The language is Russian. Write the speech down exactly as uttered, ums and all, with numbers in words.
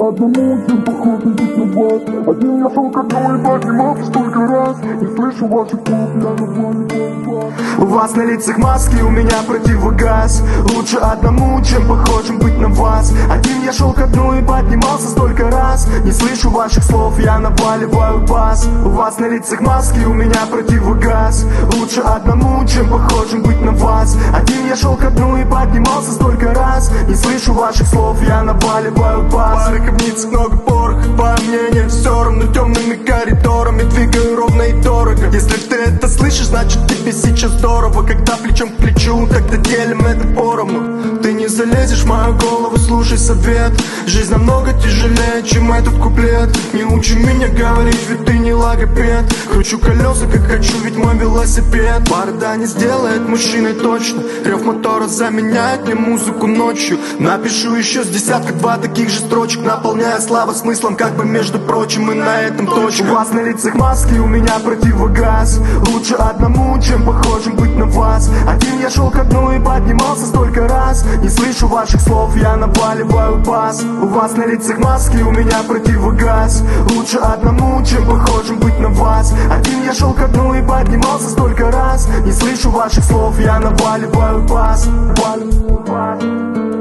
одному, чем похоже быть на вас. Один я шел ко дну и поднимался столько раз. Не слышу ваших слов, я на воле. У вас на лицах маски, у меня противогаз. Лучше одному, чем похожим быть на вас. Один я шел ко дну и поднимался столько раз. Не слышу ваших слов, я наваливаю бас. У вас на лицах маски, у меня противогаз. Лучше одному, чем похожим быть на вас. Один я шел ко дну и поднимался столько раз. Не слышу ваших слов, я наваливаю бас. Пары ковниц, много пороха, по мнению все равно темными коридорами двигаю ровно и дорого. Если ты это слышишь, значит тебе сейчас здорово. Когда плечом к плечу, тогда делим это поровну. Ты не залезешь в мою голову, слушай совет. Жизнь намного тяжелее, чем этот куплет. Не учи меня говорить, ведь ты не логопед. Кручу колеса, как хочу, ведь мой велосипед. Борода не сделает мужчиной точно. Рев мотора заменяет мне музыку ночью. Напишу еще с десятка два таких же строчек, наполняя слова смыслом, как бы между прочим, и на этом точка. У вас на лицах маски, у меня противогаз. Лучше одному, чем похожим быть на вас. Один я шел ко дну и поднимался столько раз. Не слышу ваших слов, я наваливаю бас. У вас на лицах маски, у меня противогаз. Лучше одному, чем похожим быть на вас. Один я шел ко дну и поднимался столько раз. Не слышу ваших слов, я наваливаю бас.